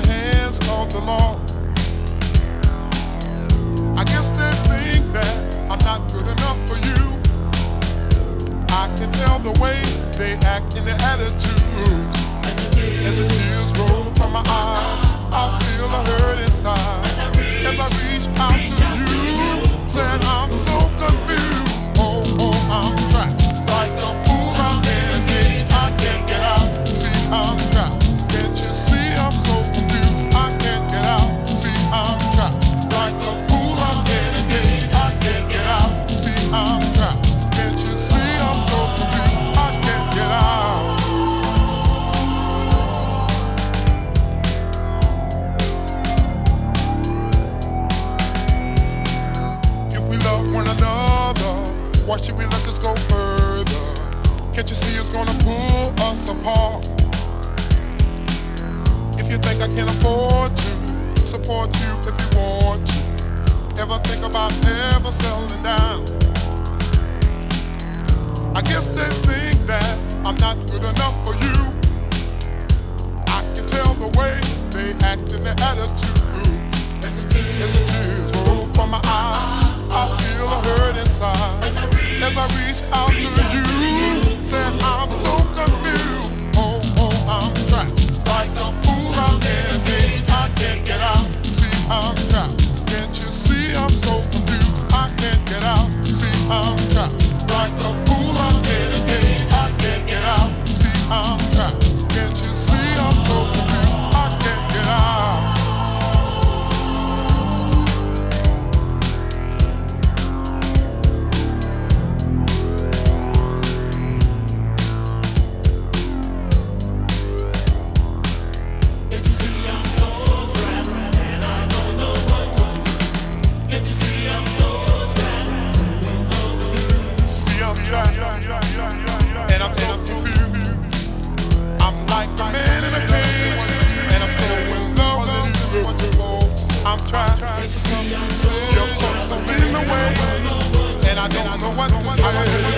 hands of the law. I guess they think that I'm not good enough for you. I can tell the way they act in their attitudes. As the tears roll from my eyes, I feel a hurt inside. As I reach out to you, said I'm so confused. Oh, I'm trapped. Like a fool, I'm in a cage, I can't get out. See, I'm trapped. Can't you see I'm so confused? I can't get out. See, I'm trapped. Like a fool, I'm in a cage, I can't get out. See, I'm trapped. Can't you see I'm so confused? I can't get out. If we love one another, why should we let this go further? Can't you see it's gonna pull us apart? If you think I can afford to support you if you want to, ever think about ever settling down? I guess they think that I'm not good enough for you. I can tell the way they act in their attitude. As the tears roll from my eyes, I feel a hurt inside. As I reach out to you, said I'm so confused. Oh, I'm trapped. Like a fool, I'm in a cage, I can't get out. See, I'm trapped. Can't you see I'm so confused? I can't get out. See, I'm trapped. Like a fool, I'm in a cage, I can't get out. See, I'm trapped. Can't you see I'm so confused? I can't get out. And I'm so confused. I'm like a man in a cage, and I'm so in love with you. I'm trying. Your folks are in the way, and I don't know what to say.